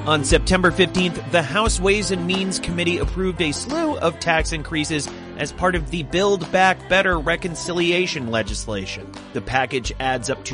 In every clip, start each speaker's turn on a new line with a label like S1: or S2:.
S1: On September 15th, the House Ways and Means Committee approved a slew of tax increases as part of the Build Back Better reconciliation legislation. The package adds up to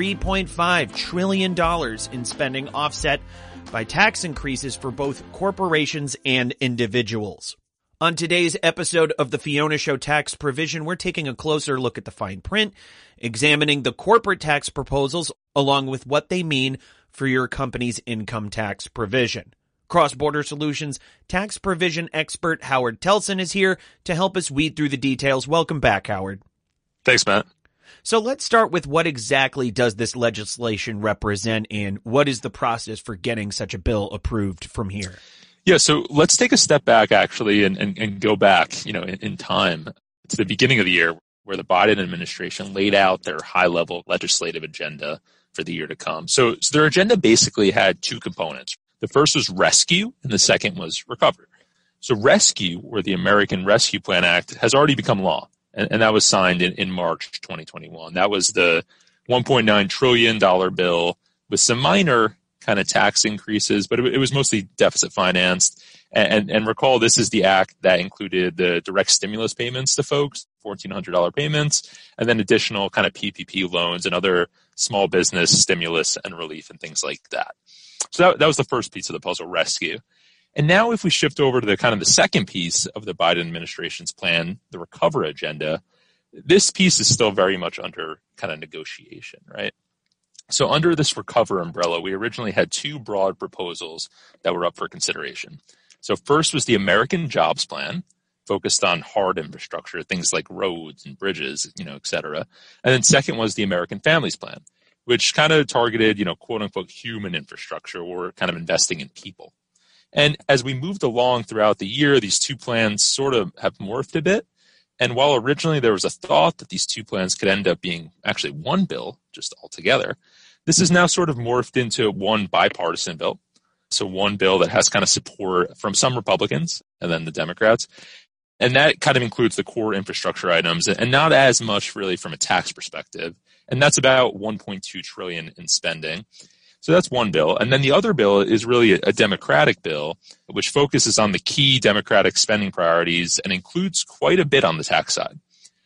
S1: $3.5 trillion in spending offset by tax increases for both corporations and individuals. On today's episode of the Fiona Show Tax Provision, we're taking a closer look at the fine print, examining the corporate tax proposals along with what they mean for your company's income tax provision. Cross-Border Solutions tax provision expert Howard Telson is here to help us weed through the details. Welcome back, Howard.
S2: Thanks, Matt.
S1: So let's start with what exactly does this legislation represent and what is the process for getting such a bill approved from here?
S2: Yeah, so let's take a step back actually and go back, in time to the beginning of the year where the Biden administration laid out their high-level legislative agenda for the year to come. So their agenda basically had two components. The first was rescue and the second was recover. So rescue, or the American Rescue Plan Act, has already become law. And that was signed in March 2021. That was the $1.9 trillion bill with some minor kind of tax increases, but it was mostly deficit financed. And recall, this is the act that included the direct stimulus payments to folks, $1,400 payments, and then additional kind of PPP loans and other small business stimulus and relief and things like that. So that was the first piece of the puzzle, rescue. And now if we shift over to the kind of the second piece of the Biden administration's plan, the recover agenda, this piece is still very much under kind of negotiation, right? So under this recover umbrella, we originally had two broad proposals that were up for consideration. So first was the American Jobs Plan, focused on hard infrastructure, things like roads and bridges, et cetera. And then second was the American Families Plan, which kind of targeted, quote unquote, human infrastructure or kind of investing in people. And as we moved along throughout the year, these two plans sort of have morphed a bit. And while originally there was a thought that these two plans could end up being actually one bill just altogether, this is now sort of morphed into one bipartisan bill. So one bill that has kind of support from some Republicans and then the Democrats. And that kind of includes the core infrastructure items and not as much really from a tax perspective. And that's about $1.2 trillion in spending. So that's one bill. And then the other bill is really a Democratic bill, which focuses on the key Democratic spending priorities and includes quite a bit on the tax side.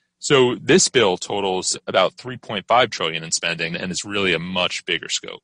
S2: So this bill totals about $3.5 trillion in spending and is really a much bigger scope.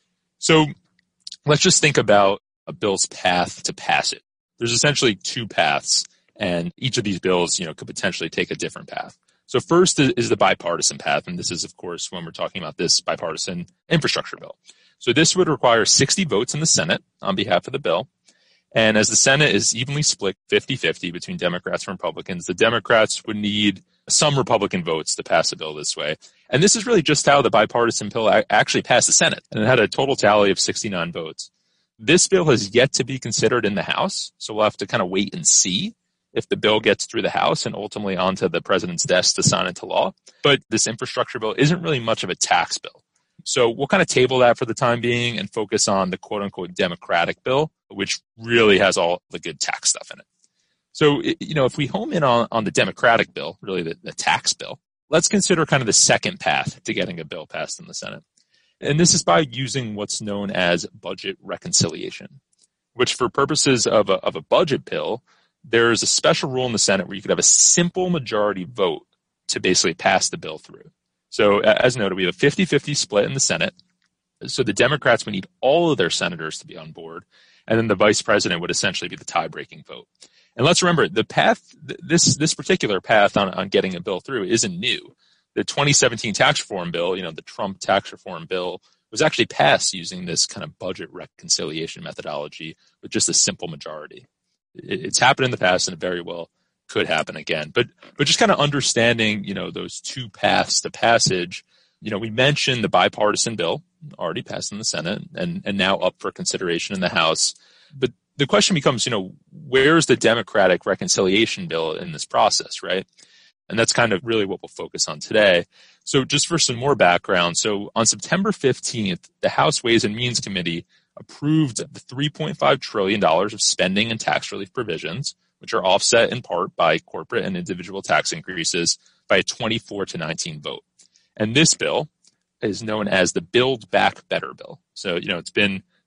S2: So let's just think about a bill's path to pass it. There's essentially two paths, and each of these bills, could potentially take a different path. So first is the bipartisan path, and this is, of course, when we're talking about this bipartisan infrastructure bill. So this would require 60 votes in the Senate on behalf of the bill. And as the Senate is evenly split 50-50 between Democrats and Republicans, the Democrats would need some Republican votes to pass a bill this way. And this is really just how the bipartisan bill actually passed the Senate. And it had a total tally of 69 votes. This bill has yet to be considered in the House, so we'll have to kind of wait and see if the bill gets through the House and ultimately onto the president's desk to sign into law. But this infrastructure bill isn't really much of a tax bill. So we'll kind of table that for the time being and focus on the quote-unquote Democratic bill, which really has all the good tax stuff in it. So, if we home in on the Democratic bill, really the tax bill, let's consider kind of the second path to getting a bill passed in the Senate. And this is by using what's known as budget reconciliation, which for purposes of a budget bill, there's a special rule in the Senate where you could have a simple majority vote to basically pass the bill through. So as noted, we have a 50-50 split in the Senate. So the Democrats would need all of their senators to be on board. And then the vice president would essentially be the tie-breaking vote. And let's remember, the path, this particular path on getting a bill through isn't new. The 2017 tax reform bill, the Trump tax reform bill, was actually passed using this kind of budget reconciliation methodology with just a simple majority. It's happened in the past and it very well could happen again. But just kind of understanding, those two paths to passage, we mentioned the bipartisan bill already passed in the Senate and now up for consideration in the House. But the question becomes, where's the Democratic reconciliation bill in this process, right? And that's kind of really what we'll focus on today. So just for some more background, so on September 15th, the House Ways and Means Committee approved the $3.5 trillion of spending and tax relief provisions, which are offset in part by corporate and individual tax increases by a 24-19 vote. And this bill is known as the Build Back Better bill. So, it's been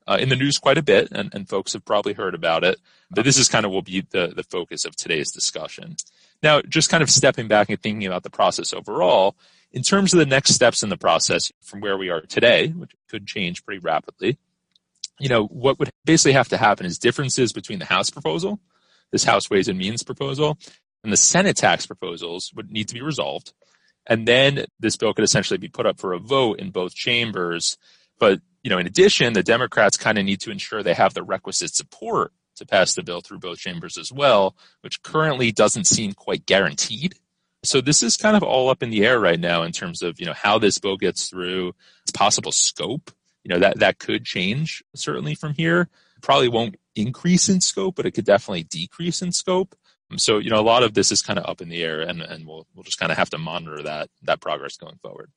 S2: in the news quite a bit, and folks have probably heard about it. But this is kind of will be the focus of today's discussion. Now, just kind of stepping back and thinking about the process overall, in terms of the next steps in the process from where we are today, which could change pretty rapidly, what would basically have to happen is differences between the House proposal, this House Ways and Means proposal, and the Senate tax proposals would need to be resolved. And then this bill could essentially be put up for a vote in both chambers. But, in addition, the Democrats kind of need to ensure they have the requisite support to pass the bill through both chambers as well, which currently doesn't seem quite guaranteed. So this is kind of all up in the air right now in terms of, how this bill gets through, its possible scope. That could change certainly from here. Probably won't increase in scope, but it could definitely decrease in scope. So, a lot of this is kind of up in the air, and we'll just kind of have to monitor that progress going forward.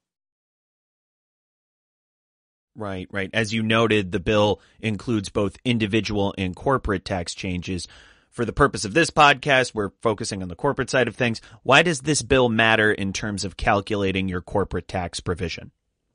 S1: Right. As you noted, the bill includes both individual and corporate tax changes. For the purpose of this podcast, we're focusing on the corporate side of things. Why does this bill matter in terms of calculating your corporate tax provision?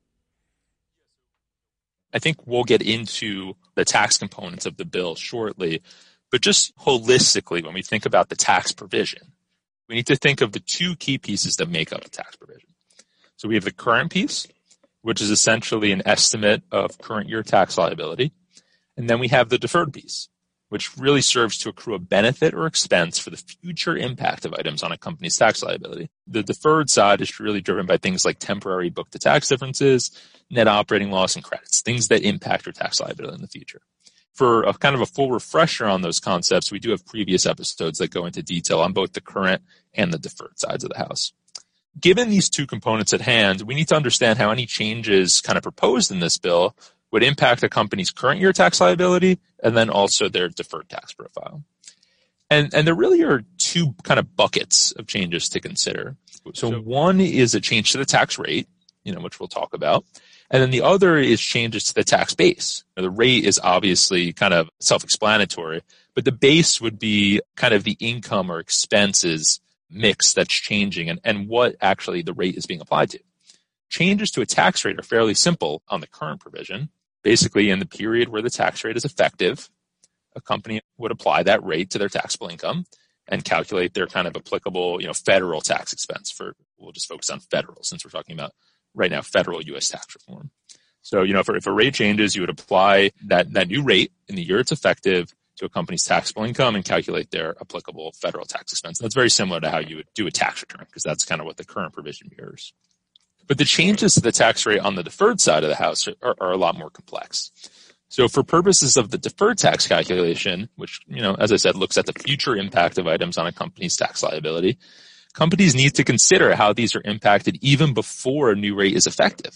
S2: I think we'll get into the tax components of the bill shortly, but just holistically, when we think about the tax provision, we need to think of the two key pieces that make up the tax provision. So we have the current piece, which is essentially an estimate of current year tax liability. And then we have the deferred piece, which really serves to accrue a benefit or expense for the future impact of items on a company's tax liability. The deferred side is really driven by things like temporary book-to-tax differences, net operating loss, and credits, things that impact your tax liability in the future. For a kind of a full refresher on those concepts, we do have previous episodes that go into detail on both the current and the deferred sides of the house. Given these two components at hand, we need to understand how any changes kind of proposed in this bill would impact a company's current year tax liability and then also their deferred tax profile. And there really are two kind of buckets of changes to consider. So one is a change to the tax rate, which we'll talk about. And then the other is changes to the tax base. Now, the rate is obviously kind of self-explanatory, but the base would be kind of the income or expenses mix that's changing and what actually the rate is being applied to. Changes to a tax rate are fairly simple on the current provision. Basically, in the period where the tax rate is effective, a company would apply that rate to their taxable income and calculate their kind of applicable, federal tax expense we'll just focus on federal since we're talking about right now federal U.S. tax reform. So, if a rate changes, you would apply that new rate in the year it's effective to a company's taxable income and calculate their applicable federal tax expense. That's very similar to how you would do a tax return because that's kind of what the current provision mirrors. But the changes to the tax rate on the deferred side of the house are a lot more complex. So for purposes of the deferred tax calculation, which, as I said, looks at the future impact of items on a company's tax liability, companies need to consider how these are impacted even before a new rate is effective.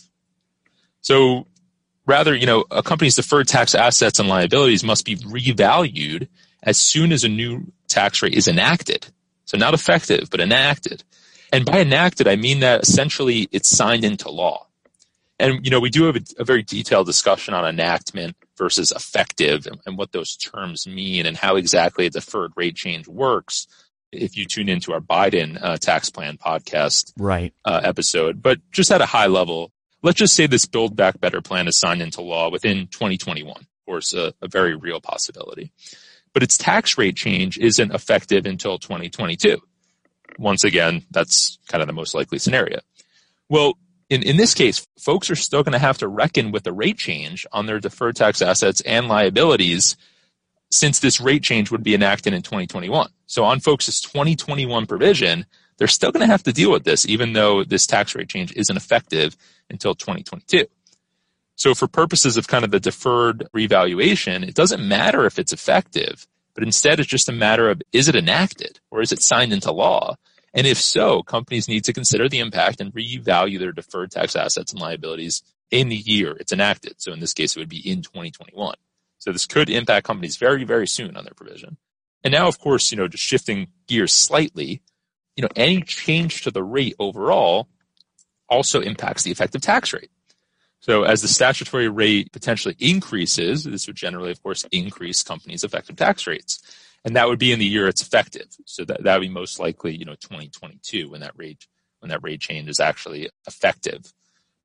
S2: So rather, a company's deferred tax assets and liabilities must be revalued as soon as a new tax rate is enacted. So not effective, but enacted. And by enacted, I mean that essentially it's signed into law. And, we do have a very detailed discussion on enactment versus effective and what those terms mean and how exactly a deferred rate change works if you tune into our Biden tax plan podcast episode. But just at a high level, let's just say this Build Back Better plan is signed into law within 2021. Of course, a very real possibility. But its tax rate change isn't effective until 2022. Once again, that's kind of the most likely scenario. Well, in this case, folks are still going to have to reckon with the rate change on their deferred tax assets and liabilities since this rate change would be enacted in 2021. So on folks' 2021 provision, they're still going to have to deal with this, even though this tax rate change isn't effective until 2022. So for purposes of kind of the deferred revaluation, it doesn't matter if it's effective, but instead it's just a matter of, is it enacted or is it signed into law? And if so, companies need to consider the impact and revalue their deferred tax assets and liabilities in the year it's enacted. So in this case, it would be in 2021. So this could impact companies very, very soon on their provision. And now, of course, just shifting gears slightly, any change to the rate overall also impacts the effective tax rate. So as the statutory rate potentially increases, this would generally, of course, increase companies' effective tax rates. And that would be in the year it's effective. So that would be most likely, 2022 when that rate change is actually effective.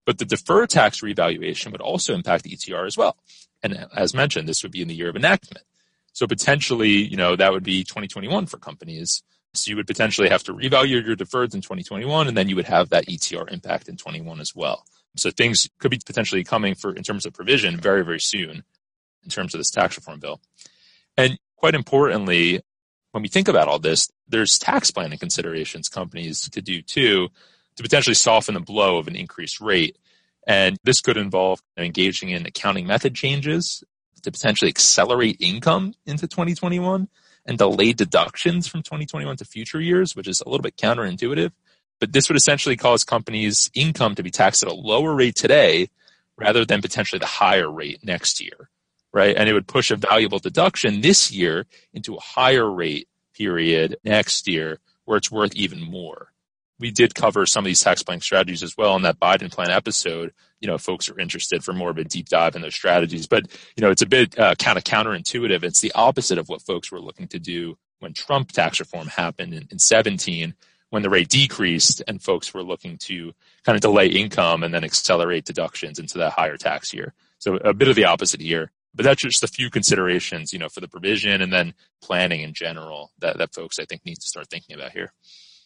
S2: But the deferred tax revaluation would also impact ETR as well. And as mentioned, this would be in the year of enactment. So potentially, that would be 2021 for companies. So you would potentially have to revalue your deferreds in 2021, and then you would have that ETR impact in 21 as well. So things could be potentially coming in terms of provision very, very soon in terms of this tax reform bill. And quite importantly, when we think about all this, there's tax planning considerations companies could do too to potentially soften the blow of an increased rate. And this could involve engaging in accounting method changes to potentially accelerate income into 2021 and delay deductions from 2021 to future years, which is a little bit counterintuitive. But this would essentially cause companies' income to be taxed at a lower rate today rather than potentially the higher rate next year, right? And it would push a valuable deduction this year into a higher rate period next year where it's worth even more. We did cover some of these tax planning strategies as well in that Biden plan episode. If folks are interested for more of a deep dive in those strategies. But, it's a bit kind of counterintuitive. It's the opposite of what folks were looking to do when Trump tax reform happened in 17, when the rate decreased and folks were looking to kind of delay income and then accelerate deductions into that higher tax year. So a bit of the opposite here. But that's just a few considerations, for the provision and then planning in general that folks, I think, need to start thinking about here.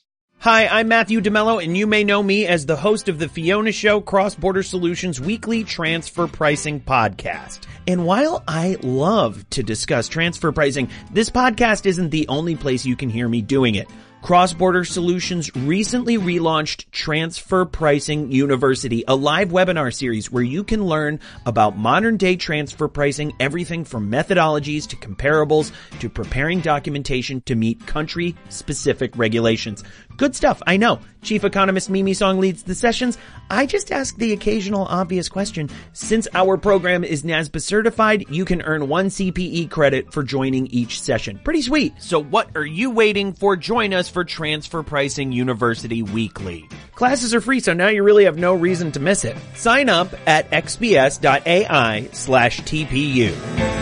S1: Hi, I'm Matthew DeMello, and you may know me as the host of the Fiona Show Cross-Border Solutions weekly transfer pricing podcast. And while I love to discuss transfer pricing, this podcast isn't the only place you can hear me doing it. Cross-Border Solutions recently relaunched Transfer Pricing University, a live webinar series where you can learn about modern-day transfer pricing, everything from methodologies to comparables to preparing documentation to meet country-specific regulations. Good stuff, I know. Chief Economist Mimi Song leads the sessions. I just ask the occasional obvious question. Since our program is NASBA certified, you can earn 1 CPE credit for joining each session. Pretty sweet. So what are you waiting for? Join us for Transfer Pricing University Weekly. Classes are free, so now you really have no reason to miss it. Sign up at xbs.ai/TPU.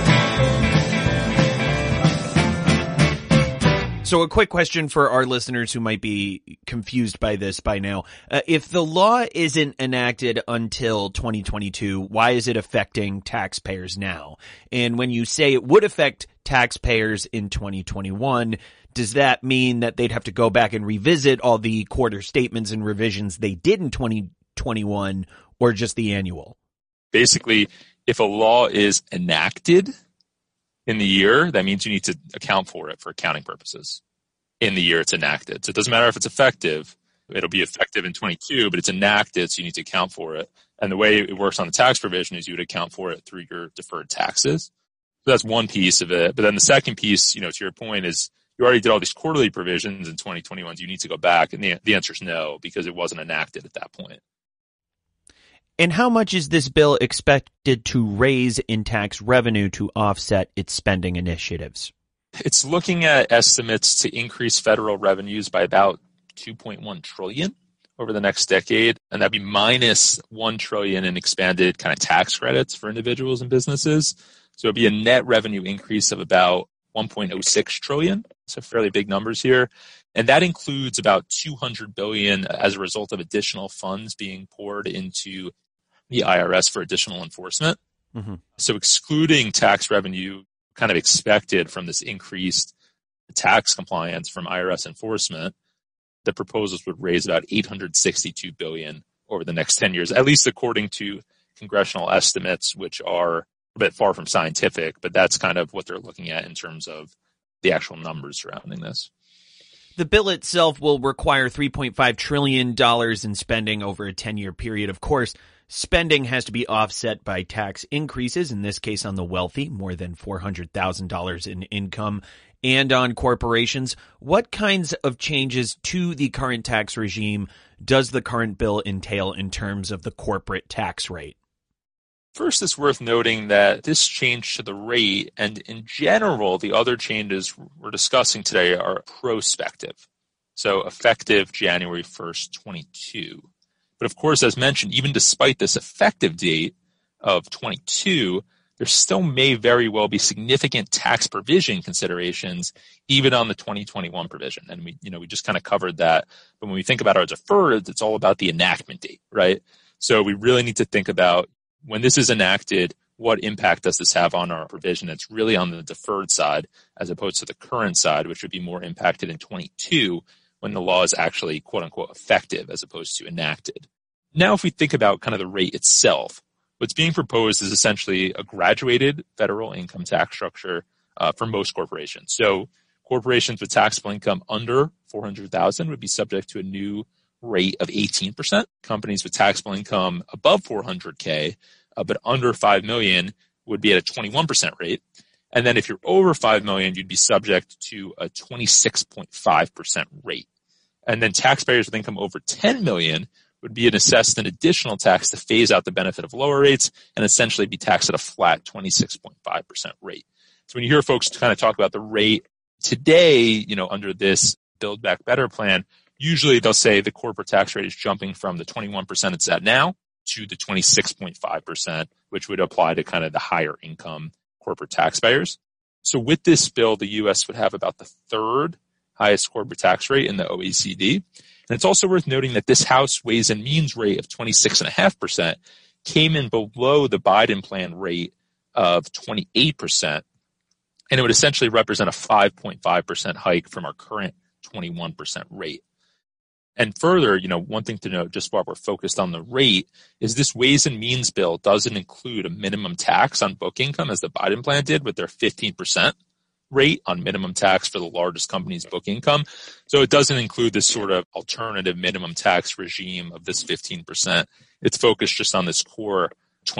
S1: So a quick question for our listeners who might be confused by this by now. If the law isn't enacted until 2022, why is it affecting taxpayers now? And when you say it would affect taxpayers in 2021, does that mean that they'd have to go back and revisit all the quarter statements and revisions they did in 2021 or just the annual?
S2: Basically, if a law is enacted in the year, that means you need to account for it for accounting purposes in the year it's enacted. So it doesn't matter if it's effective. It'll be effective in 22, but it's enacted, so you need to account for it. And the way it works on the tax provision is you would account for it through your deferred taxes. So that's one piece of it. But then the second piece, to your point, is you already did all these quarterly provisions in 2021. Do you need to go back? And the answer is no, because it wasn't enacted at that point.
S1: And how much is this bill expected to raise in tax revenue to offset its spending initiatives?
S2: It's looking at estimates to increase federal revenues by about $2.1 trillion over the next decade, and that'd be minus $1 trillion in expanded kind of tax credits for individuals and businesses. So it'd be a net revenue increase of about $1.06 trillion. So fairly big numbers here. And that includes about $200 billion as a result of additional funds being poured into the IRS for additional enforcement. Mm-hmm. So excluding tax revenue kind of expected from this increased tax compliance from IRS enforcement, the proposals would raise about $862 billion over the next 10 years, at least according to congressional estimates, which are a bit far from scientific, but that's kind of what they're looking at in terms of the actual numbers surrounding this.
S1: The bill itself will require $3.5 trillion in spending over a 10-year period. Of course, spending has to be offset by tax increases, in this case on the wealthy, more than $400,000 in income, and on corporations. What kinds of changes to the current tax regime does the current bill entail in terms of the corporate tax rate?
S2: First, it's worth noting that this change to the rate, and in general, the other changes we're discussing today are prospective, so effective January 1st, 22. But of course, as mentioned, even despite this effective date of 22, there still may very well be significant tax provision considerations even on the 2021 provision. And we just kind of covered that. But when we think about our deferred, it's all about the enactment date, right? So we really need to think about when this is enacted, what impact does this have on our provision? It's really on the deferred side as opposed to the current side, which would be more impacted in 22 when the law is actually quote unquote effective as opposed to enacted. Now, if we think about kind of the rate itself, what's being proposed is essentially a graduated federal income tax structure for most corporations. So corporations with taxable income under $400,000 would be subject to a new rate of 18%. Companies with taxable income above $400K but under $5 million would be at a 21% rate. And then if you're over $5 million, you'd be subject to a 26.5% rate. And then taxpayers with income over $10 million would be assessed an additional tax to phase out the benefit of lower rates and essentially be taxed at a flat 26.5% rate. So when you hear folks kind of talk about the rate today, under this Build Back Better plan, usually they'll say the corporate tax rate is jumping from the 21% it's at now to the 26.5%, which would apply to kind of the higher income corporate taxpayers. So with this bill, the U.S. would have about the third highest corporate tax rate in the OECD. And it's also worth noting that this House Ways and Means rate of 26.5% came in below the Biden plan rate of 28%. And it would essentially represent a 5.5% hike from our current 21% rate. And further, one thing to note, just while we're focused on the rate, is this Ways and Means bill doesn't include a minimum tax on book income as the Biden plan did with their 15% rate on minimum tax for the largest company's book income. So it doesn't include this sort of alternative minimum tax regime of this 15%. It's focused just on this core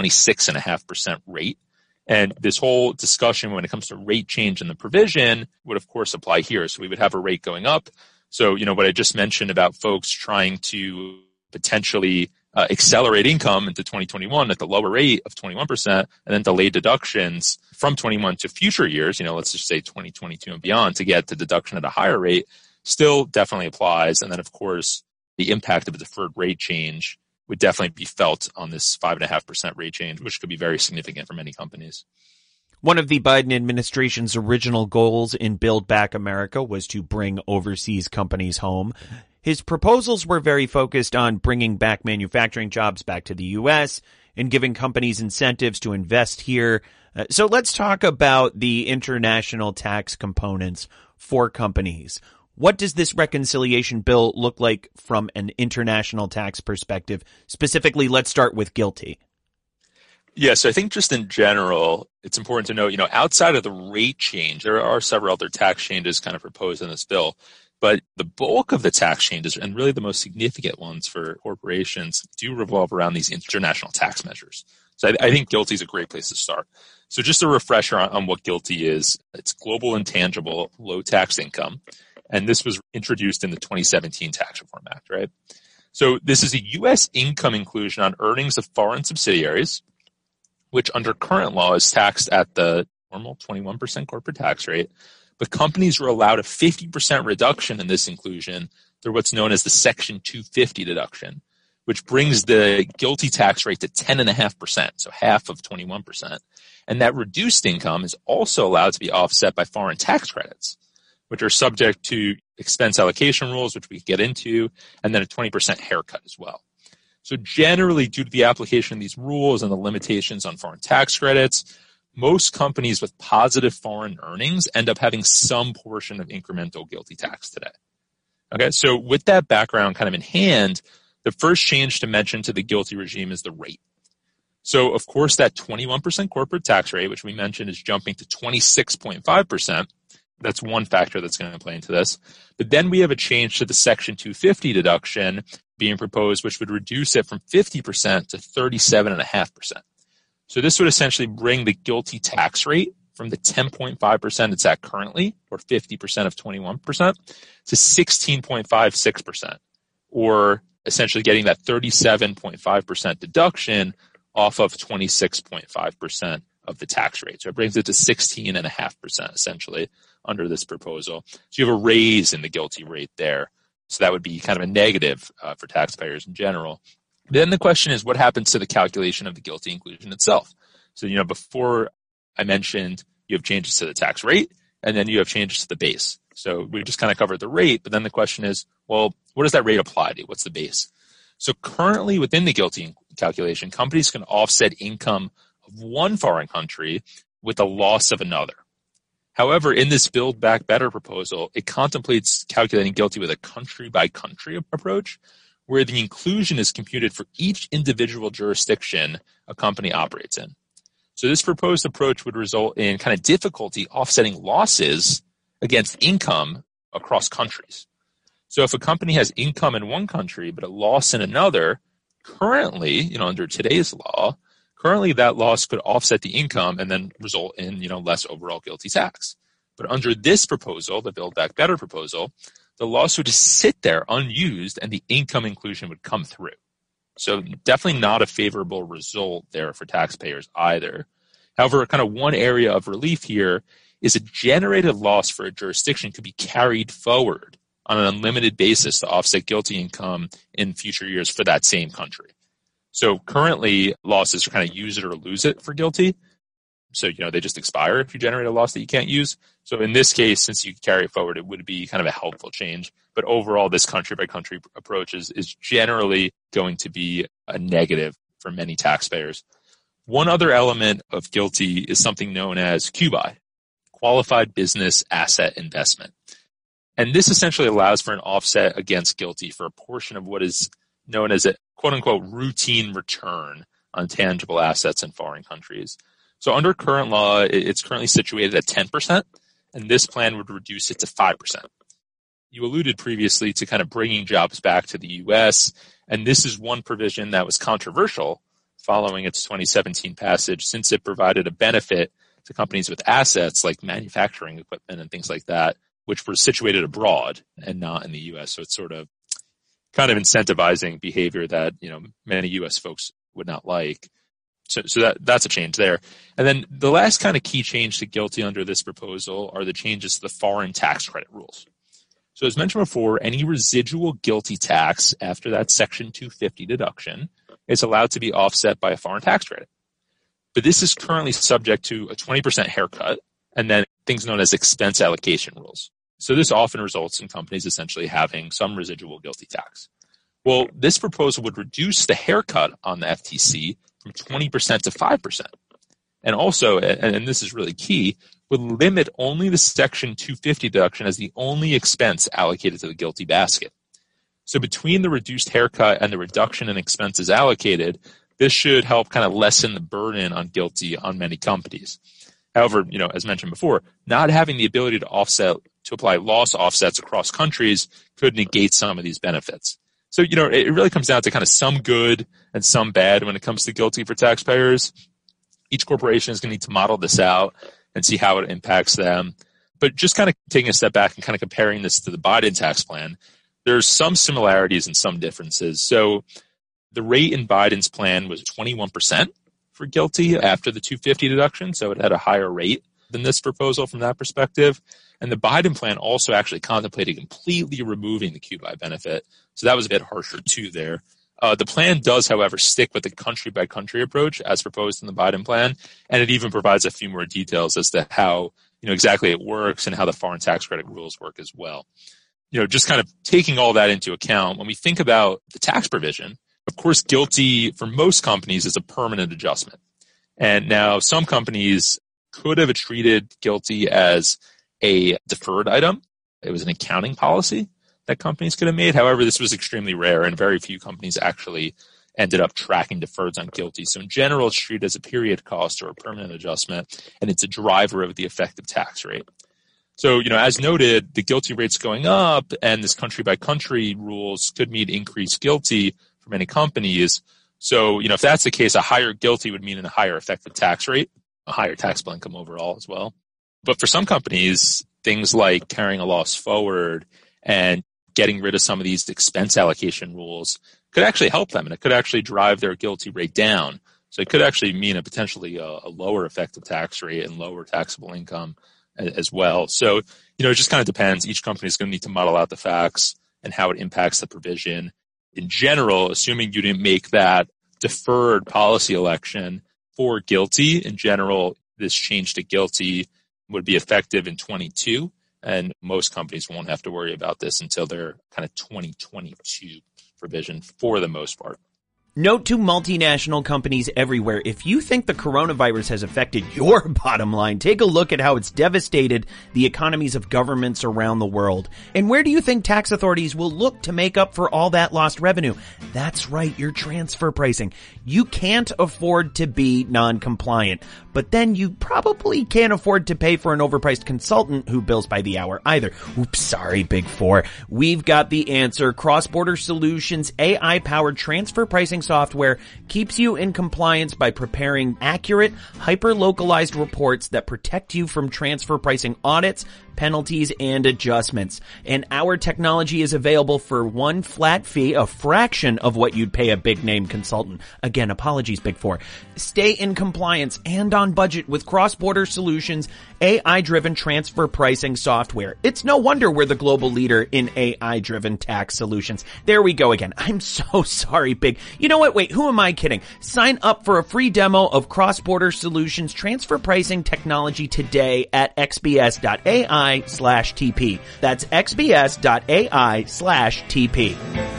S2: 26.5% rate. And this whole discussion when it comes to rate change in the provision would, of course, apply here. So we would have a rate going up. So, what I just mentioned about folks trying to potentially accelerate income into 2021 at the lower rate of 21% and then delay deductions from 21 to future years, let's just say 2022 and beyond to get the deduction at a higher rate still definitely applies. And then, of course, the impact of a deferred rate change would definitely be felt on this 5.5% rate change, which could be very significant for many companies.
S1: One of the Biden administration's original goals in Build Back America was to bring overseas companies home. His proposals were very focused on bringing back manufacturing jobs back to the U.S. and giving companies incentives to invest here. So let's talk about the international tax components for companies. What does this reconciliation bill look like from an international tax perspective? Specifically, let's start with GILTI.
S2: Yeah, so I think just in general, it's important to note, outside of the rate change, there are several other tax changes kind of proposed in this bill. But the bulk of the tax changes, and really the most significant ones for corporations, do revolve around these international tax measures. So I think GILTI is a great place to start. So just a refresher on what GILTI is. It's Global Intangible Low Tax Income. And this was introduced in the 2017 Tax Reform Act, right? So this is a U.S. income inclusion on earnings of foreign subsidiaries, which under current law is taxed at the normal 21% corporate tax rate. But companies were allowed a 50% reduction in this inclusion through what's known as the Section 250 deduction, which brings the GILTI tax rate to 10.5%, so half of 21%. And that reduced income is also allowed to be offset by foreign tax credits, which are subject to expense allocation rules, which we get into, and then a 20% haircut as well. So generally, due to the application of these rules and the limitations on foreign tax credits, most companies with positive foreign earnings end up having some portion of incremental GILTI tax today. Okay, so with that background kind of in hand, the first change to mention to the GILTI regime is the rate. So, of course, that 21% corporate tax rate, which we mentioned, is jumping to 26.5%. That's one factor that's going to play into this. But then we have a change to the Section 250 deduction being proposed, which would reduce it from 50% to 37.5%. So this would essentially bring the GILTI tax rate from the 10.5% it's at currently, or 50% of 21%, to 16.56%, or essentially getting that 37.5% deduction off of 26.5% of the tax rate. So it brings it to 16.5% essentially under this proposal. So you have a raise in the GILTI rate there. So that would be kind of a negative for taxpayers in general. Then the question is, what happens to the calculation of the GILTI inclusion itself? So, before I mentioned you have changes to the tax rate, and then you have changes to the base. So we just kind of covered the rate, but then the question is, well, what does that rate apply to? What's the base? So currently within the GILTI calculation, companies can offset income of one foreign country with the loss of another. However, in this Build Back Better proposal, it contemplates calculating GILTI with a country-by-country approach, where the inclusion is computed for each individual jurisdiction a company operates in. So this proposed approach would result in kind of difficulty offsetting losses against income across countries. So if a company has income in one country but a loss in another, currently, under today's law, currently that loss could offset the income and then result in, less overall GILTI tax. But under this proposal, the Build Back Better proposal, the loss would just sit there unused and the income inclusion would come through. So definitely not a favorable result there for taxpayers either. However, kind of one area of relief here is a generated loss for a jurisdiction could be carried forward on an unlimited basis to offset GILTI income in future years for that same country. So currently, losses are kind of use it or lose it for GILTI. So, they just expire if you generate a loss that you can't use. So in this case, since you carry it forward, it would be kind of a helpful change. But overall, this country-by-country approach is generally going to be a negative for many taxpayers. One other element of GILTI is something known as QBI, Qualified Business Asset Investment. And this essentially allows for an offset against GILTI for a portion of what is known as a quote-unquote routine return on tangible assets in foreign countries. So under current law, it's currently situated at 10%, and this plan would reduce it to 5%. You alluded previously to kind of bringing jobs back to the U.S., and this is one provision that was controversial following its 2017 passage, since it provided a benefit to companies with assets like manufacturing equipment and things like that, which were situated abroad and not in the U.S. So it's sort of kind of incentivizing behavior that, many U.S. folks would not like. So that's a change there. And then the last kind of key change to GILTI under this proposal are the changes to the foreign tax credit rules. So as mentioned before, any residual GILTI tax after that Section 250 deduction is allowed to be offset by a foreign tax credit. But this is currently subject to a 20% haircut and then things known as expense allocation rules. So this often results in companies essentially having some residual GILTI tax. Well, this proposal would reduce the haircut on the FTC from 20% to 5%. And also, and this is really key, would limit only the Section 250 deduction as the only expense allocated to the GILTI basket. So between the reduced haircut and the reduction in expenses allocated, this should help kind of lessen the burden on GILTI on many companies. However, as mentioned before, not having the ability to apply loss offsets across countries could negate some of these benefits. So, it really comes down to kind of some good and some bad when it comes to GILTI for taxpayers. Each corporation is going to need to model this out and see how it impacts them. But just kind of taking a step back and kind of comparing this to the Biden tax plan, there's some similarities and some differences. So the rate in Biden's plan was 21% for GILTI after the 250 deduction. So it had a higher rate than this proposal from that perspective. And the Biden plan also actually contemplated completely removing the QBI benefit. So that was a bit harsher too there. The plan does, however, stick with the country-by-country approach as proposed in the Biden plan, and it even provides a few more details as to how exactly it works and how the foreign tax credit rules work as well. Just kind of taking all that into account, when we think about the tax provision, of course, GILTI for most companies is a permanent adjustment. And now some companies could have treated GILTI as a deferred item. It was an accounting policy that companies could have made. However, this was extremely rare, and very few companies actually ended up tracking deferreds on GILTI. So in general, it's treated as a period cost or a permanent adjustment, and it's a driver of the effective tax rate. So, as noted, the GILTI rate's going up, and this country-by-country rules could mean increased GILTI for many companies. So, if that's the case, a higher GILTI would mean a higher effective tax rate, a higher taxable income overall as well. But for some companies, things like carrying a loss forward and getting rid of some of these expense allocation rules could actually help them, and it could actually drive their GILTI rate down. So it could actually mean a potentially a lower effective tax rate and lower taxable income as well. So, it just kind of depends. Each company is going to need to model out the facts and how it impacts the provision. In general, assuming you didn't make that deferred policy election for GILTI, in general, this change to GILTI would be effective in 22, and most companies won't have to worry about this until their kind of 2022 provision for the most part.
S1: Note to multinational companies everywhere, if you think the coronavirus has affected your bottom line, take a look at how it's devastated the economies of governments around the world. And where do you think tax authorities will look to make up for all that lost revenue? That's right, your transfer pricing. You can't afford to be non-compliant, but then you probably can't afford to pay for an overpriced consultant who bills by the hour either. Oops, sorry, Big Four. We've got the answer. Cross-Border Solutions AI-powered transfer pricing software keeps you in compliance by preparing accurate, hyper-localized reports that protect you from transfer pricing audits, penalties, and adjustments. And our technology is available for one flat fee, a fraction of what you'd pay a big-name consultant. Again, apologies, Big Four. Stay in compliance and on budget with Cross-Border Solutions AI-driven transfer pricing software. It's no wonder we're the global leader in AI-driven tax solutions. There we go again. I'm so sorry, Big. You know what? Wait, who am I kidding? Sign up for a free demo of Cross-Border Solutions transfer pricing technology today at xbs.ai/TP. That's xbs.ai/TP.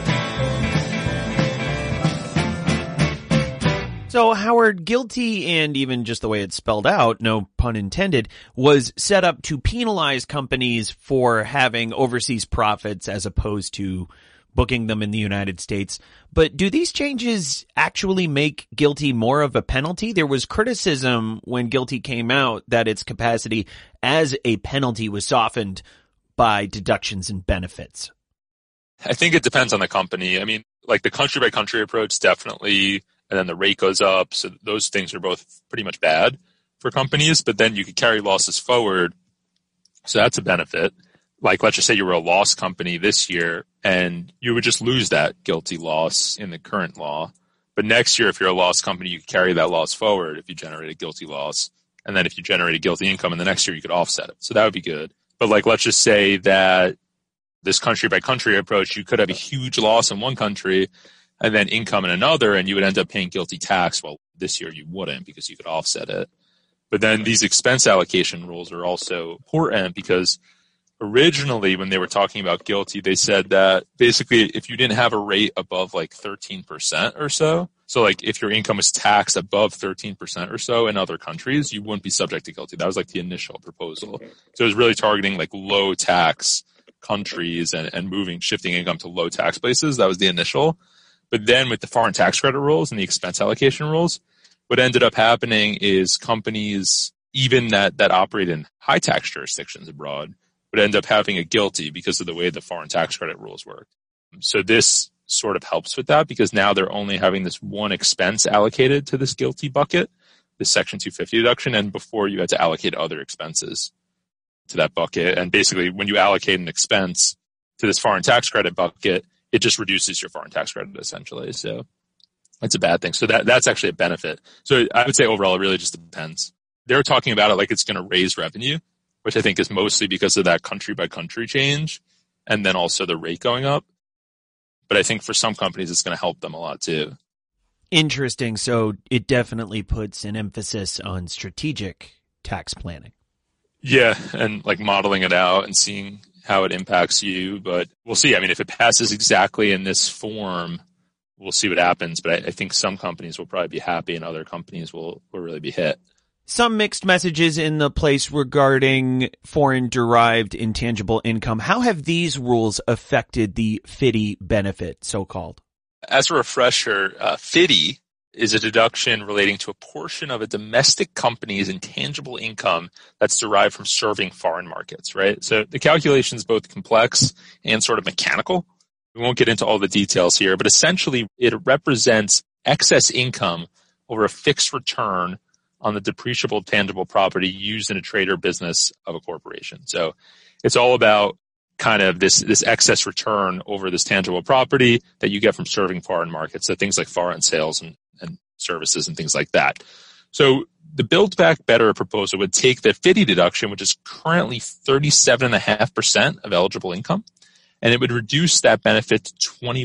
S1: So Howard, GILTI, and even just the way it's spelled out, no pun intended, was set up to penalize companies for having overseas profits as opposed to booking them in the United States. But do these changes actually make GILTI more of a penalty? There was criticism when GILTI came out that its capacity as a penalty was softened by deductions and benefits.
S2: I think it depends on the company. I mean, like the country by country approach, definitely. And then the rate goes up. So those things are both pretty much bad for companies, but then you could carry losses forward. So that's a benefit. Like, let's just say you were a loss company this year and you would just lose that GILTI loss in the current law. But next year, if you're a loss company, you could carry that loss forward if you generate a GILTI loss. And then if you generate a GILTI income in the next year, you could offset it. So that would be good. But like, let's just say that this country by country approach, you could have a huge loss in one country and then income in another, and you would end up paying GILTI tax. Well, this year you wouldn't because you could offset it. But then these expense allocation rules are also important because originally when they were talking about GILTI, they said that basically if you didn't have a rate above like 13% or so like if your income was taxed above 13% or so in other countries, you wouldn't be subject to GILTI. That was like the initial proposal. So it was really targeting like low tax countries and shifting income to low tax places. That was the initial. But then with the foreign tax credit rules and the expense allocation rules, what ended up happening is companies, even that operate in high tax jurisdictions abroad, would end up having a GILTI because of the way the foreign tax credit rules work. So this sort of helps with that because now they're only having this one expense allocated to this GILTI bucket, this Section 250 deduction, and before you had to allocate other expenses to that bucket. And basically when you allocate an expense to this foreign tax credit bucket, it just reduces your foreign tax credit essentially. So it's a bad thing. So that's actually a benefit. So I would say overall, it really just depends. They're talking about it like it's going to raise revenue, which I think is mostly because of that country by country change and then also the rate going up. But I think for some companies, it's going to help them a lot too.
S1: Interesting. So it definitely puts an emphasis on strategic tax planning.
S2: Yeah. And like modeling it out and seeing how it impacts you, but we'll see. I mean, if it passes exactly in this form, we'll see what happens. But I think some companies will probably be happy and other companies will really be hit.
S1: Some mixed messages in the place regarding foreign-derived intangible income. How have these rules affected the FDII benefit, so-called?
S2: As a refresher, FDII is a deduction relating to a portion of a domestic company's intangible income that's derived from serving foreign markets, right? So the calculation is both complex and sort of mechanical. We won't get into all the details here, but essentially it represents excess income over a fixed return on the depreciable tangible property used in a trade or business of a corporation. So it's all about kind of this excess return over this tangible property that you get from serving foreign markets. So things like foreign sales and services and things like that. So the Build Back Better proposal would take the FDII deduction, which is currently 37.5% of eligible income, and it would reduce that benefit to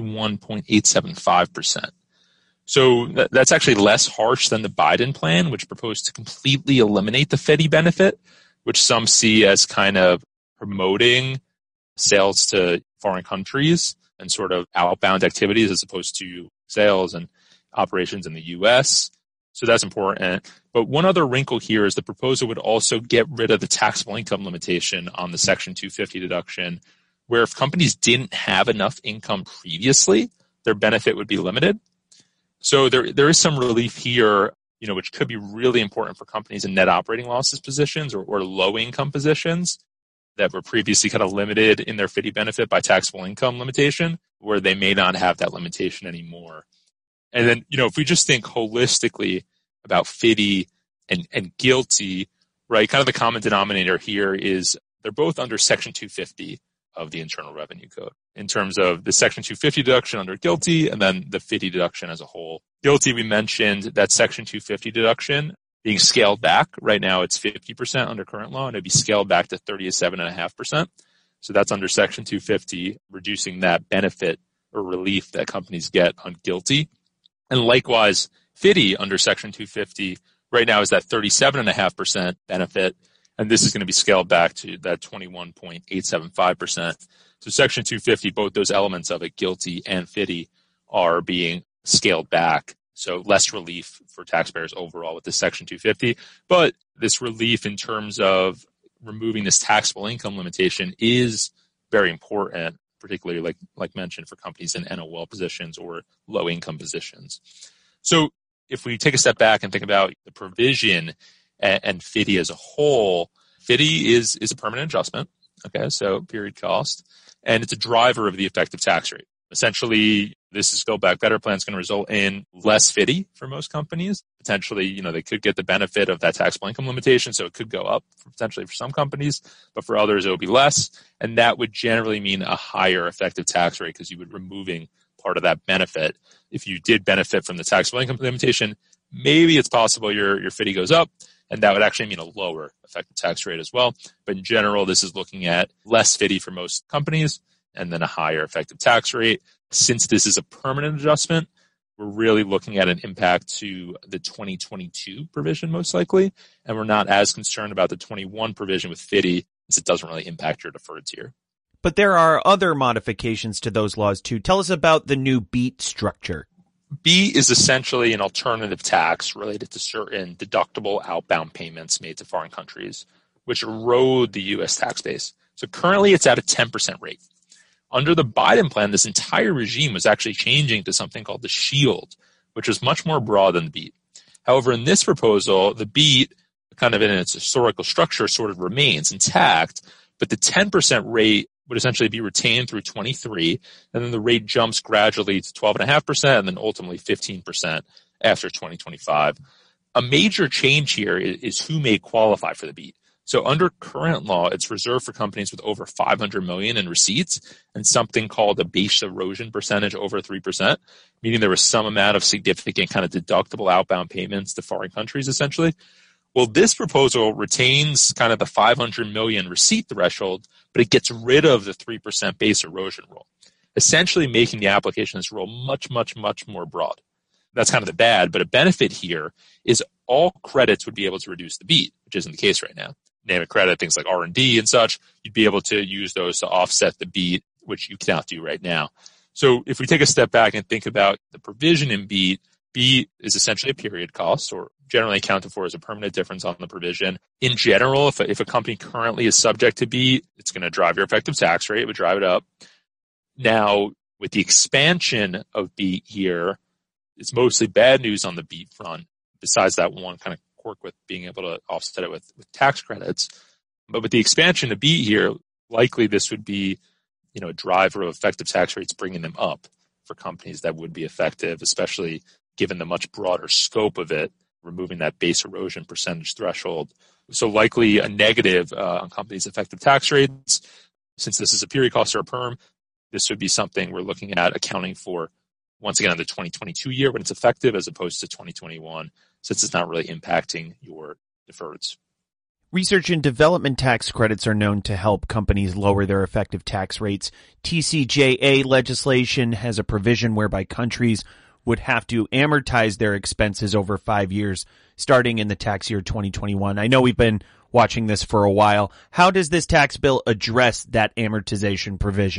S2: 21.875%. So that's actually less harsh than the Biden plan, which proposed to completely eliminate the FDII benefit, which some see as kind of promoting sales to foreign countries and sort of outbound activities as opposed to sales and operations in the U.S. So that's important. But one other wrinkle here is the proposal would also get rid of the taxable income limitation on the Section 250 deduction, where if companies didn't have enough income previously, their benefit would be limited. So there is some relief here, which could be really important for companies in net operating losses positions or low income positions that were previously kind of limited in their FDII benefit by taxable income limitation, where they may not have that limitation anymore. And then, if we just think holistically about FDII and GILTI, right, kind of the common denominator here is they're both under Section 250 of the Internal Revenue Code in terms of the Section 250 deduction under GILTI and then the FDII deduction as a whole. GILTI, we mentioned that Section 250 deduction being scaled back. Right now it's 50% under current law, and it'd be scaled back to 37.5%. So that's under Section 250, reducing that benefit or relief that companies get on GILTI. And likewise, FDII under Section 250 right now is that 37.5% benefit, and this is going to be scaled back to that 21.875%. So Section 250, both those elements of it, GILTI and FDII, are being scaled back. So less relief for taxpayers overall with this Section 250. But this relief in terms of removing this taxable income limitation is very important, particularly like mentioned for companies in NOL positions or low income positions. So if we take a step back and think about the provision and FDII as a whole, FDII is a permanent adjustment. Okay, so period cost, and it's a driver of the effective tax rate. Essentially, this is Build Back Better plan is going to result in less FDII for most companies. Potentially, they could get the benefit of that taxable income limitation, so it could go up potentially for some companies, but for others it would be less, and that would generally mean a higher effective tax rate because you would be removing part of that benefit. If you did benefit from the taxable income limitation, maybe it's possible your FDII goes up, and that would actually mean a lower effective tax rate as well. But in general, this is looking at less FDII for most companies and then a higher effective tax rate. Since this is a permanent adjustment, we're really looking at an impact to the 2022 provision most likely, and we're not as concerned about the 21 provision with FDII since it doesn't really impact your deferreds here.
S1: But there are other modifications to those laws too. Tell us about the new BEAT structure.
S2: BEAT is essentially an alternative tax related to certain deductible outbound payments made to foreign countries, which erode the U.S. tax base. So currently it's at a 10% rate. Under the Biden plan, this entire regime was actually changing to something called the SHIELD, which is much more broad than the BEAT. However, in this proposal, the BEAT, kind of in its historical structure, sort of remains intact, but the 10% rate would essentially be retained through 23, and then the rate jumps gradually to 12.5% and then ultimately 15% after 2025. A major change here is who may qualify for the BEAT. So under current law, it's reserved for companies with over 500 million in receipts and something called a base erosion percentage over 3%, meaning there was some amount of significant kind of deductible outbound payments to foreign countries essentially. Well, this proposal retains kind of the 500 million receipt threshold, but it gets rid of the 3% base erosion rule, essentially making the application of this rule much, much, much more broad. That's kind of the bad, but a benefit here is all credits would be able to reduce the BEAT, which isn't the case right now. Name a credit, things like R&D and such, you'd be able to use those to offset the BEAT, which you cannot do right now. So if we take a step back and think about the provision in BEAT, BEAT is essentially a period cost, or generally accounted for as a permanent difference on the provision. In general, if a company currently is subject to BEAT, it's going to drive your effective tax rate. It would drive it up. Now, with the expansion of BEAT here, it's mostly bad news on the BEAT front, besides that one kind of quirk with being able to offset it with tax credits. But with the expansion of BEAT here, likely this would be, a driver of effective tax rates, bringing them up for companies that would be effective, especially given the much broader scope of it, removing that base erosion percentage threshold. So likely a negative on companies' effective tax rates. Since this is a period cost or a perm, this would be something we're looking at accounting for once again in the 2022 year when it's effective, as opposed to 2021, since it's not really impacting your deferreds.
S1: Research and development tax credits are known to help companies lower their effective tax rates. TCJA legislation has a provision whereby countries would have to amortize their expenses over 5 years, starting in the tax year 2021. I know we've been watching this for a while. How does this tax bill address that amortization provision?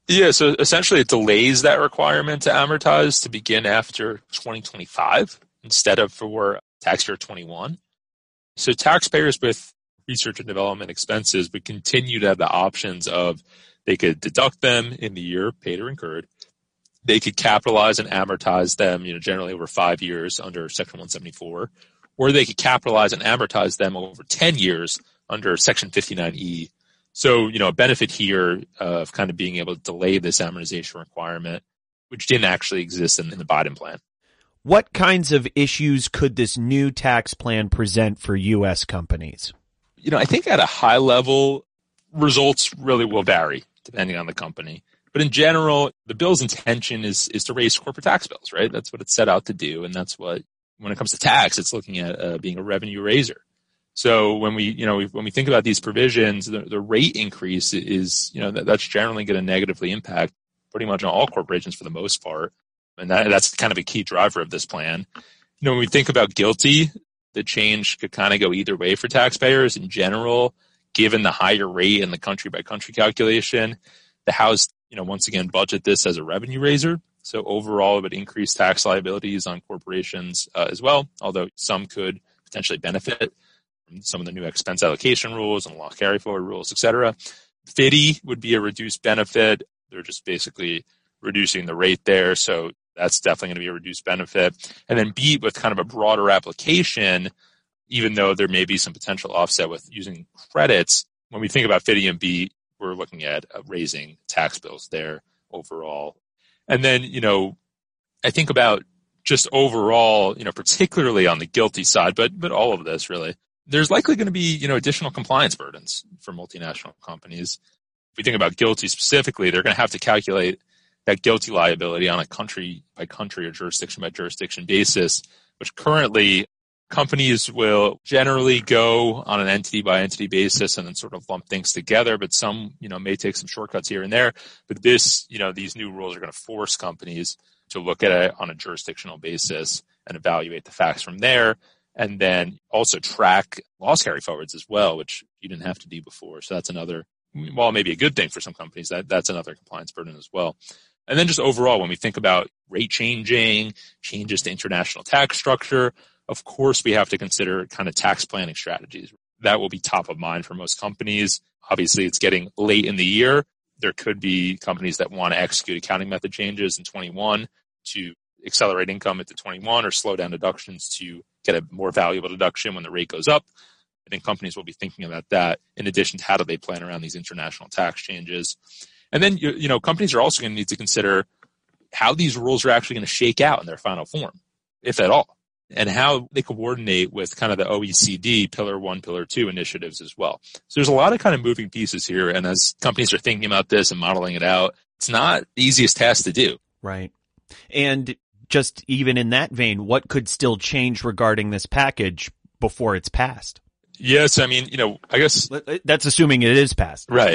S2: Yeah, so essentially it delays that requirement to amortize to begin after 2025 instead of for tax year 21. So taxpayers with research and development expenses would continue to have the options of they could deduct them in the year paid or incurred. They could capitalize and amortize them, generally over 5 years under Section 174, or they could capitalize and amortize them over 10 years under Section 59E. So, a benefit here of kind of being able to delay this amortization requirement, which didn't actually exist in the Biden plan.
S1: What kinds of issues could this new tax plan present for U.S. companies?
S2: I think at a high level, results really will vary depending on the company. But in general, the bill's intention is to raise corporate tax bills, right? That's what it's set out to do. And that's what, when it comes to tax, it's looking at being a revenue raiser. So when we think about these provisions, the rate increase is, that's generally going to negatively impact pretty much all corporations for the most part. And that's kind of a key driver of this plan. When we think about GILTI, the change could kind of go either way for taxpayers. In general, given the higher rate and the country by country calculation, the House, once again, budget this as a revenue raiser. So overall, it would increase tax liabilities on corporations as well, although some could potentially benefit from some of the new expense allocation rules and loss carry forward rules, et cetera. FDII would be a reduced benefit. They're just basically reducing the rate there. So that's definitely going to be a reduced benefit. And then BEAT with kind of a broader application, even though there may be some potential offset with using credits, when we think about FDII and BEAT, we're looking at raising tax bills there overall. And then, I think about just overall, particularly on the GILTI side, but all of this really, there's likely going to be, additional compliance burdens for multinational companies. If we think about GILTI specifically, they're going to have to calculate that GILTI liability on a country by country or jurisdiction by jurisdiction basis, which currently companies will generally go on an entity by entity basis and then sort of lump things together, but some, may take some shortcuts here and there. But this, these new rules are going to force companies to look at it on a jurisdictional basis and evaluate the facts from there. And then also track loss carry forwards as well, which you didn't have to do before. So that's another, while maybe a good thing for some companies, that's another compliance burden as well. And then just overall, when we think about rate changing, changes to international tax structure, of course, we have to consider kind of tax planning strategies. That will be top of mind for most companies. Obviously, it's getting late in the year. There could be companies that want to execute accounting method changes in 21 to accelerate income into 21 or slow down deductions to get a more valuable deduction when the rate goes up. I think companies will be thinking about that in addition to how do they plan around these international tax changes. And then, companies are also going to need to consider how these rules are actually going to shake out in their final form, if at all, and how they coordinate with kind of the OECD Pillar 1, Pillar 2 initiatives as well. So there's a lot of kind of moving pieces here. And as companies are thinking about this and modeling it out, it's not the easiest task to do.
S1: Right. And just even in that vein, what could still change regarding this package before it's passed?
S2: Yes, I mean, I guess
S1: that's assuming it is passed.
S2: Right.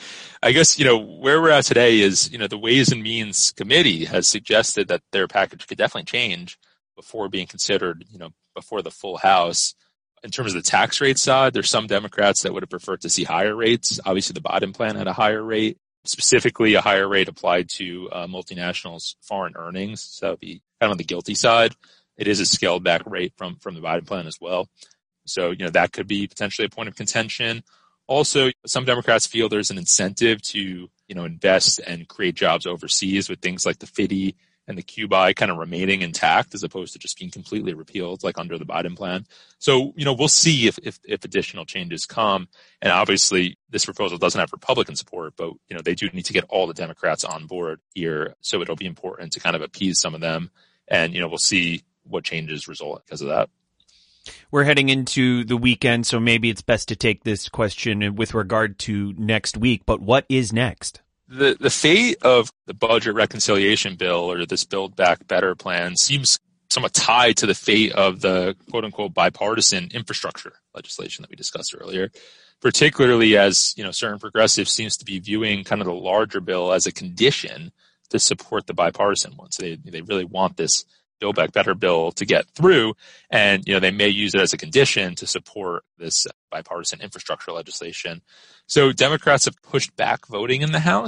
S2: I guess, where we're at today is, the Ways and Means Committee has suggested that their package could definitely change before being considered, before the full House. In terms of the tax rate side, there's some Democrats that would have preferred to see higher rates. Obviously, the Biden plan had a higher rate, specifically a higher rate applied to multinationals' foreign earnings. So that would be kind of on the GILTI side. It is a scaled back rate from the Biden plan as well. So, that could be potentially a point of contention. Also, some Democrats feel there's an incentive to, invest and create jobs overseas with things like the FDII and the QBI kind of remaining intact as opposed to just being completely repealed like under the Biden plan. So, we'll see if additional changes come. And obviously, this proposal doesn't have Republican support, but, they do need to get all the Democrats on board here. So it'll be important to kind of appease some of them. And, we'll see what changes result because of that.
S1: We're heading into the weekend, so maybe it's best to take this question with regard to next week. But what is next?
S2: The fate of the budget reconciliation bill or this Build Back Better plan seems somewhat tied to the fate of the quote-unquote bipartisan infrastructure legislation that we discussed earlier, particularly as, certain progressives seems to be viewing kind of the larger bill as a condition to support the bipartisan one. So they really want this Build Back Better bill to get through. And, they may use it as a condition to support this bipartisan infrastructure legislation. So Democrats have pushed back voting in the House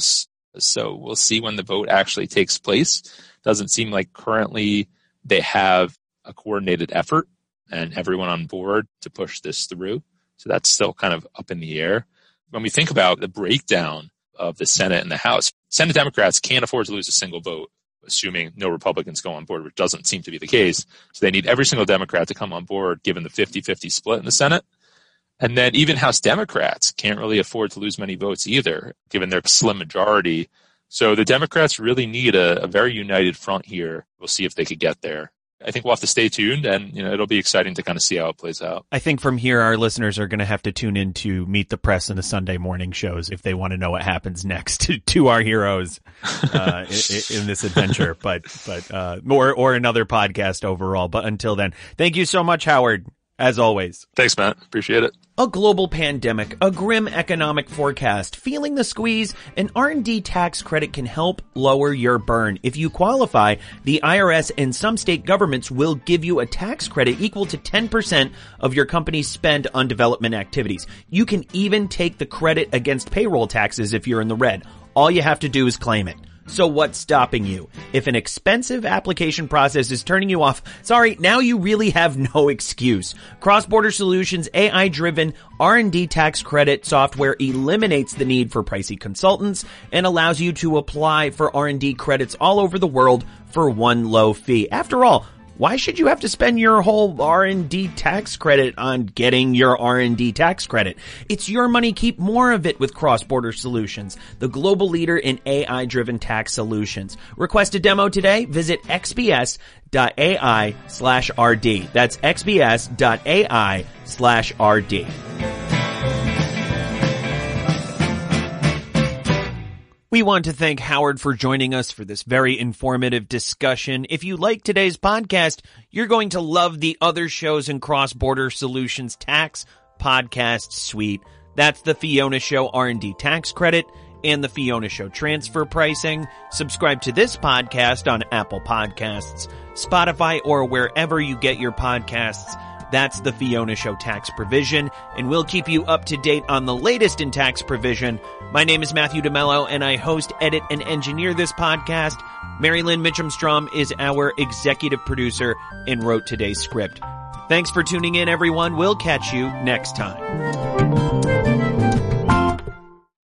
S2: So we'll see when the vote actually takes place. Doesn't seem like currently they have a coordinated effort and everyone on board to push this through. So that's still kind of up in the air. When we think about the breakdown of the Senate and the House, Senate Democrats can't afford to lose a single vote, assuming no Republicans go on board, which doesn't seem to be the case. So they need every single Democrat to come on board, given the 50-50 split in the Senate. And then even House Democrats can't really afford to lose many votes either, given their slim majority. So the Democrats really need a very united front here. We'll see if they could get there. I think we'll have to stay tuned, and it'll be exciting to kind of see how it plays out.
S1: I think from here, our listeners are going to have to tune in to Meet the Press and the Sunday morning shows if they want to know what happens next to our heroes in this adventure. But or another podcast overall. But until then, thank you so much, Howard. As always.
S2: Thanks, Matt. Appreciate it.
S1: A global pandemic, a grim economic forecast, feeling the squeeze, an R&D tax credit can help lower your burn. If you qualify, the IRS and some state governments will give you a tax credit equal to 10% of your company's spend on development activities. You can even take the credit against payroll taxes if you're in the red. All you have to do is claim it. So what's stopping you? If an expensive application process is turning you off, sorry, now you really have no excuse. Cross-Border Solutions' AI-driven R&D tax credit software eliminates the need for pricey consultants and allows you to apply for R&D credits all over the world for one low fee. After all, why should you have to spend your whole R&D tax credit on getting your R&D tax credit? It's your money. Keep more of it with Cross-Border Solutions, the global leader in AI-driven tax solutions. Request a demo today. Visit xbs.ai/RD. That's xbs.ai/RD. We want to thank Howard for joining us for this very informative discussion. If you like today's podcast, you're going to love the other shows in Cross-Border Solutions Tax Podcast Suite. That's the Fiona Show R&D Tax Credit and the Fiona Show Transfer Pricing. Subscribe to this podcast on Apple Podcasts, Spotify, or wherever you get your podcasts. That's the Fiona Show Tax Provision, and we'll keep you up to date on the latest in tax provision. My name is Matthew DeMello, and I host, edit, and engineer this podcast. Mary Lynn Mitchum-Strom is our executive producer and wrote today's script. Thanks for tuning in, everyone. We'll catch you next time.